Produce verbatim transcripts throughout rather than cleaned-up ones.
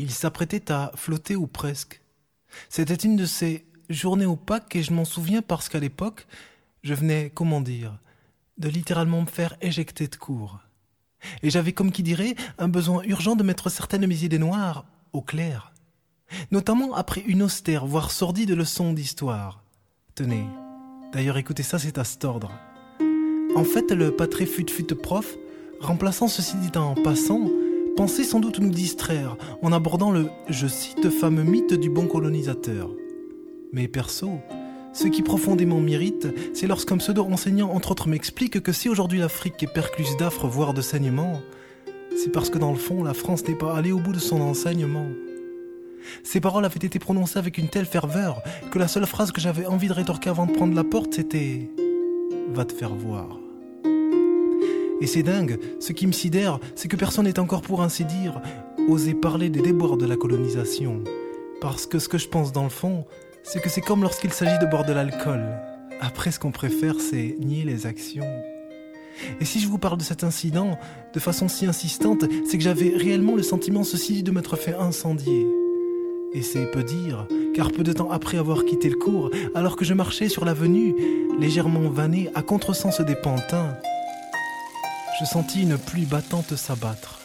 Il s'apprêtait à flotter ou presque. C'était une de ces journées opaques et je m'en souviens parce qu'à l'époque, je venais, comment dire, de littéralement me faire éjecter de cours. Et j'avais, comme qui dirait, un besoin urgent de mettre certaines de mes idées noires au clair. Notamment après une austère, voire sordide leçon d'histoire. Tenez, d'ailleurs écoutez ça, c'est à cet ordre. En fait, le pas très fut-fut prof, remplaçant ceci dit en passant, pensait sans doute nous distraire en abordant le, je cite, fameux mythe du bon colonisateur. Mais perso, ce qui profondément m'irrite, c'est lorsqu'un pseudo-enseignant entre autres m'explique que si aujourd'hui l'Afrique est percluse d'affres voire de saignements, c'est parce que dans le fond, la France n'est pas allée au bout de son enseignement. Ces paroles avaient été prononcées avec une telle ferveur que la seule phrase que j'avais envie de rétorquer avant de prendre la porte, c'était « Va te faire voir ». Et c'est dingue, ce qui me sidère, c'est que personne n'est encore, pour ainsi dire, osé parler des déboires de la colonisation. Parce que ce que je pense dans le fond, c'est que c'est comme lorsqu'il s'agit de boire de l'alcool. Après, ce qu'on préfère, c'est nier les actions. Et si je vous parle de cet incident, de façon si insistante, c'est que j'avais réellement le sentiment, ceci dit, de m'être fait incendier. Et c'est peu dire, car peu de temps après avoir quitté le cours, alors que je marchais sur l'avenue, légèrement vanné, à contresens des pantins, je sentis une pluie battante s'abattre.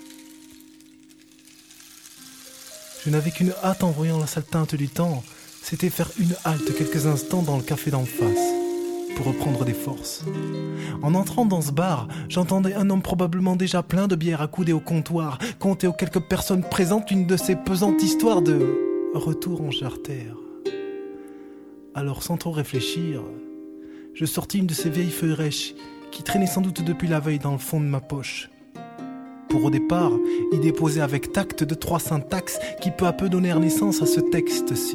Je n'avais qu'une hâte en voyant la sale teinte du temps, c'était faire une halte quelques instants dans le café d'en face, pour reprendre des forces. En entrant dans ce bar, j'entendais un homme probablement déjà plein de bière accoudé au comptoir, conter aux quelques personnes présentes une de ces pesantes histoires de retour en charter. Alors sans trop réfléchir, je sortis une de ces vieilles feuilles rêches qui traînait sans doute depuis la veille dans le fond de ma poche. Pour au départ, y déposer avec tact deux trois syntaxes qui peu à peu donnèrent naissance à ce texte-ci.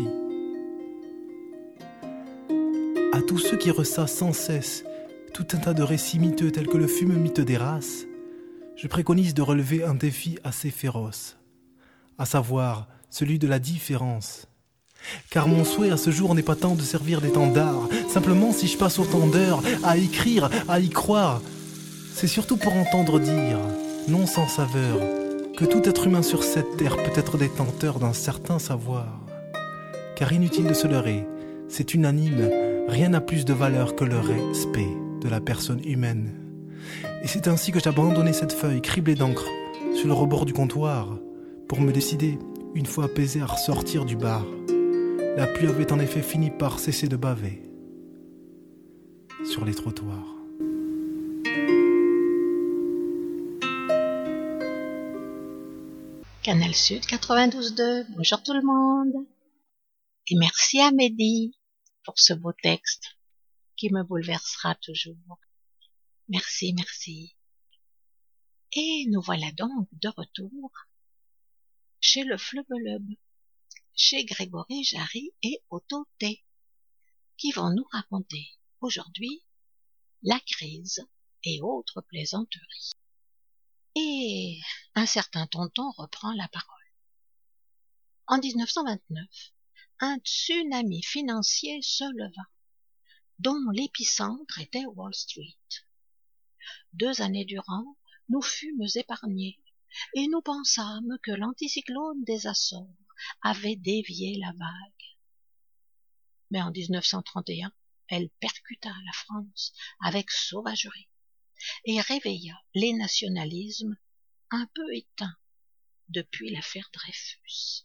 À tous ceux qui ressassent sans cesse tout un tas de récits miteux tels que le fume mythe des races, je préconise de relever un défi assez féroce, à savoir celui de la différence. Car mon souhait à ce jour n'est pas tant de servir d'étendard, simplement si je passe autant d'heures à écrire, à y croire, c'est surtout pour entendre dire, non sans saveur, que tout être humain sur cette terre peut être détenteur d'un certain savoir. Car inutile de se leurrer, c'est unanime, rien n'a plus de valeur que le respect de la personne humaine. Et c'est ainsi que j'ai abandonné cette feuille criblée d'encre sur le rebord du comptoir pour me décider, une fois apaisé, à ressortir du bar. La pluie avait en effet fini par cesser de baver sur les trottoirs. Canal Sud quatre-vingt-douze deux, bonjour tout le monde. Et merci à Mehdi pour ce beau texte qui me bouleversera toujours. Merci, merci. Et nous voilà donc de retour chez le Flubelub, chez Grégory Jarry et Otto T, qui vont nous raconter aujourd'hui la crise et autres plaisanteries. Et un certain tonton reprend la parole. En dix-neuf cent vingt-neuf, un tsunami financier se leva, dont l'épicentre était Wall Street. Deux années durant, nous fûmes épargnés, et nous pensâmes que l'anticyclone des Açores avait dévié la vague. Mais en dix-neuf cent trente et un, elle percuta la France avec sauvagerie et réveilla les nationalismes un peu éteints depuis l'affaire Dreyfus.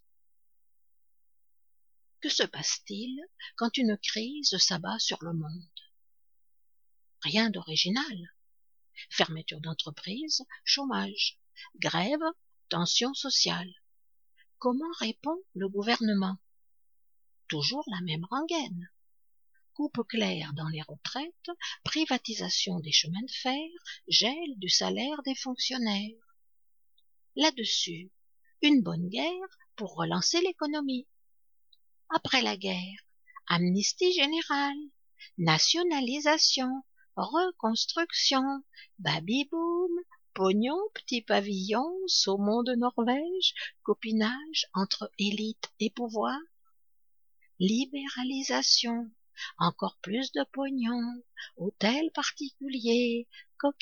Que se passe-t-il quand une crise s'abat sur le monde? Rien d'original. Fermeture d'entreprises, chômage, grève, tension sociale. Comment répond le gouvernement? Toujours la même rengaine. Coupe claire dans les retraites, privatisation des chemins de fer, gel du salaire des fonctionnaires. Là-dessus, une bonne guerre pour relancer l'économie. Après la guerre, amnistie générale, nationalisation, reconstruction, baby-boom, pognon, petit pavillon, saumon de Norvège, copinage entre élite et pouvoir, libéralisation, encore plus de pognon, hôtels particuliers,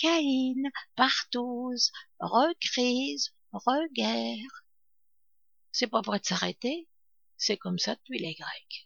cocaïne, partouze, recrise, reguerre. C'est pas prêt de s'arrêter. C'est comme ça depuis les Grecs.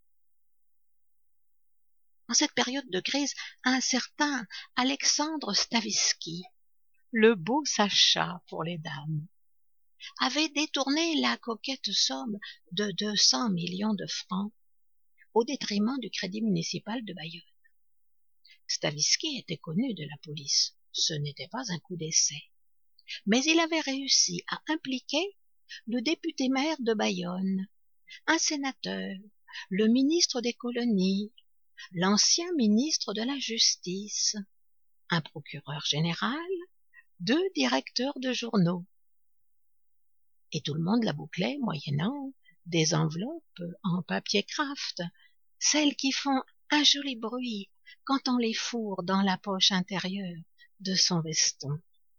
En cette période de crise, un certain Alexandre Stavisky, le beau Sacha pour les dames, avait détourné la coquette somme de deux cents millions de francs au détriment du crédit municipal de Bayonne. Stavisky était connu de la police. Ce n'était pas un coup d'essai. Mais il avait réussi à impliquer le député-maire de Bayonne, un sénateur, le ministre des colonies, l'ancien ministre de la Justice, un procureur général, deux directeurs de journaux. Et tout le monde la bouclait moyennant des enveloppes en papier kraft, celles qui font un joli bruit quand on les fourre dans la poche intérieure de son veston.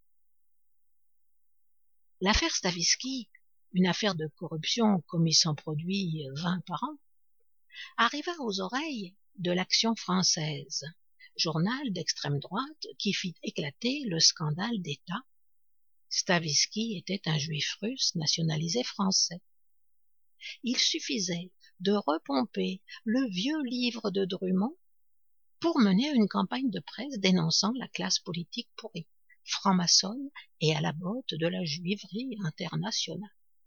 L'affaire Stavisky, une affaire de corruption commis sans produit vingt par an, arriva aux oreilles de l'Action française, journal d'extrême droite qui fit éclater le scandale d'État. Stavisky était un juif russe nationalisé français. Il suffisait de repomper le vieux livre de Drummond pour mener une campagne de presse dénonçant la classe politique pourrie, franc-maçonne et à la botte de la juiverie internationale.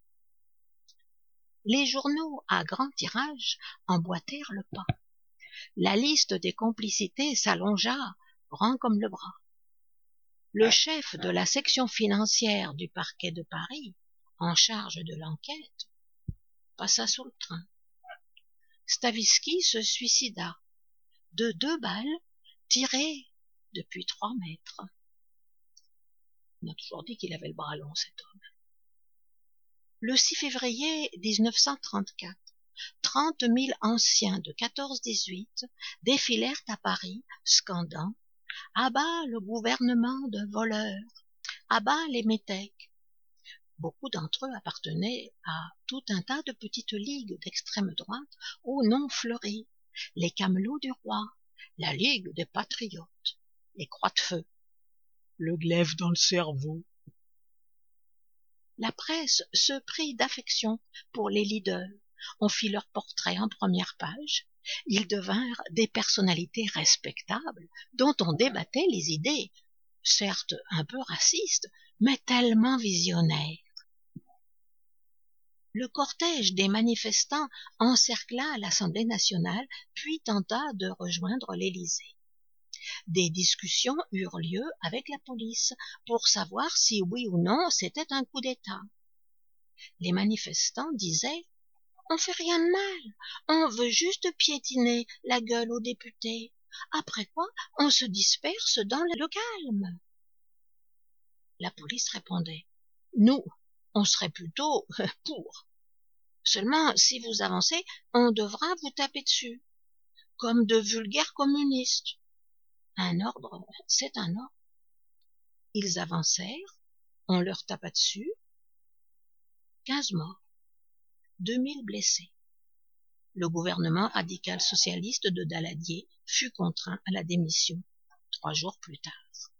Les journaux à grand tirage emboîtèrent le pas. La liste des complicités s'allongea, rang comme le bras. Le chef de la section financière du parquet de Paris, en charge de l'enquête, passa sous le train. Stavisky se suicida de deux balles tirées depuis trois mètres. On a toujours dit qu'il avait le bras long, cet homme. Le six février mille neuf cent trente-quatre, trente mille anciens de quatorze dix-huit défilèrent à Paris, scandant « À bas le gouvernement de voleurs, à bas les métèques ». Beaucoup d'entre eux appartenaient à tout un tas de petites ligues d'extrême droite aux noms fleuris, les Camelots du Roi, la Ligue des Patriotes, les Croix-de-Feu, le glaive dans le cerveau. La presse se prit d'affection pour les leaders. On fit leurs portraits en première page. Ils devinrent des personnalités respectables dont on débattait les idées, certes un peu racistes, mais tellement visionnaires. Le cortège des manifestants encercla l'Assemblée nationale, puis tenta de rejoindre l'Élysée. Des discussions eurent lieu avec la police pour savoir si oui ou non c'était un coup d'État. Les manifestants disaient « On fait rien de mal, on veut juste piétiner la gueule aux députés, après quoi on se disperse dans le calme. » La police répondait « Nous, on serait plutôt pour. Seulement, si vous avancez, on devra vous taper dessus, comme de vulgaires communistes. Un ordre, c'est un ordre. » Ils avancèrent, on leur tapa dessus. Quinze morts, deux mille blessés. Le gouvernement radical socialiste de Daladier fut contraint à la démission trois jours plus tard.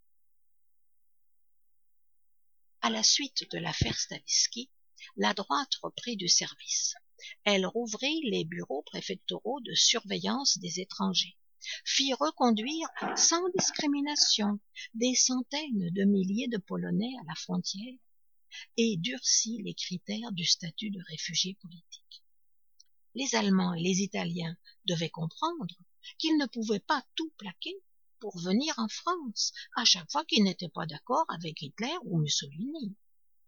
À la suite de l'affaire Stavisky, la droite reprit du service. Elle rouvrit les bureaux préfectoraux de surveillance des étrangers, fit reconduire sans discrimination des centaines de milliers de Polonais à la frontière et durcit les critères du statut de réfugié politique. Les Allemands et les Italiens devaient comprendre qu'ils ne pouvaient pas tout plaquer pour venir en France à chaque fois qu'ils n'étaient pas d'accord avec Hitler ou Mussolini.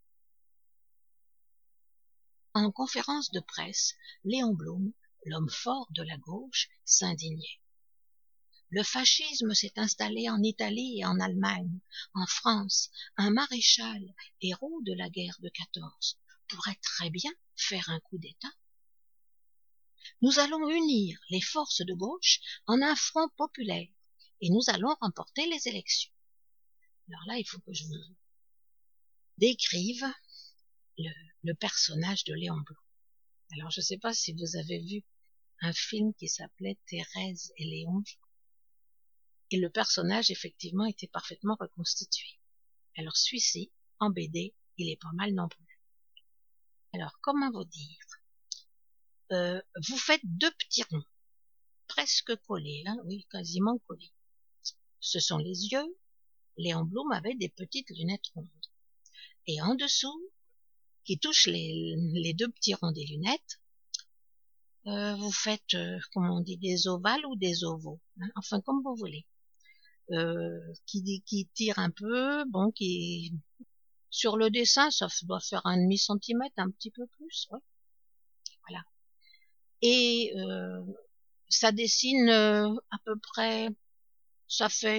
En conférence de presse, Léon Blum, l'homme fort de la gauche, s'indignait. Le fascisme s'est installé en Italie et en Allemagne. En France, un maréchal, héros de la guerre de quatorze, pourrait très bien faire un coup d'État. Nous allons unir les forces de gauche en un front populaire et nous allons remporter les élections. Alors là, il faut que je vous décrive le, le personnage de Léon Blum. Alors, je ne sais pas si vous avez vu un film qui s'appelait Thérèse et Léon. Et le personnage, effectivement, était parfaitement reconstitué. Alors, celui-ci, en B D, il est pas mal non plus. Alors, comment vous dire euh, Vous faites deux petits ronds, presque collés, là, oui, quasiment collés. Ce sont les yeux. Léon Blum avait des petites lunettes rondes. Et en dessous, qui touchent les, les deux petits ronds des lunettes, euh, vous faites, euh, comment on dit, des ovales ou des ovaux, hein, enfin comme vous voulez, euh, qui, qui tirent un peu, bon, qui sur le dessin, ça doit faire un demi centimètre, un petit peu plus, ouais, voilà. Et euh, ça dessine euh, à peu près, ça fait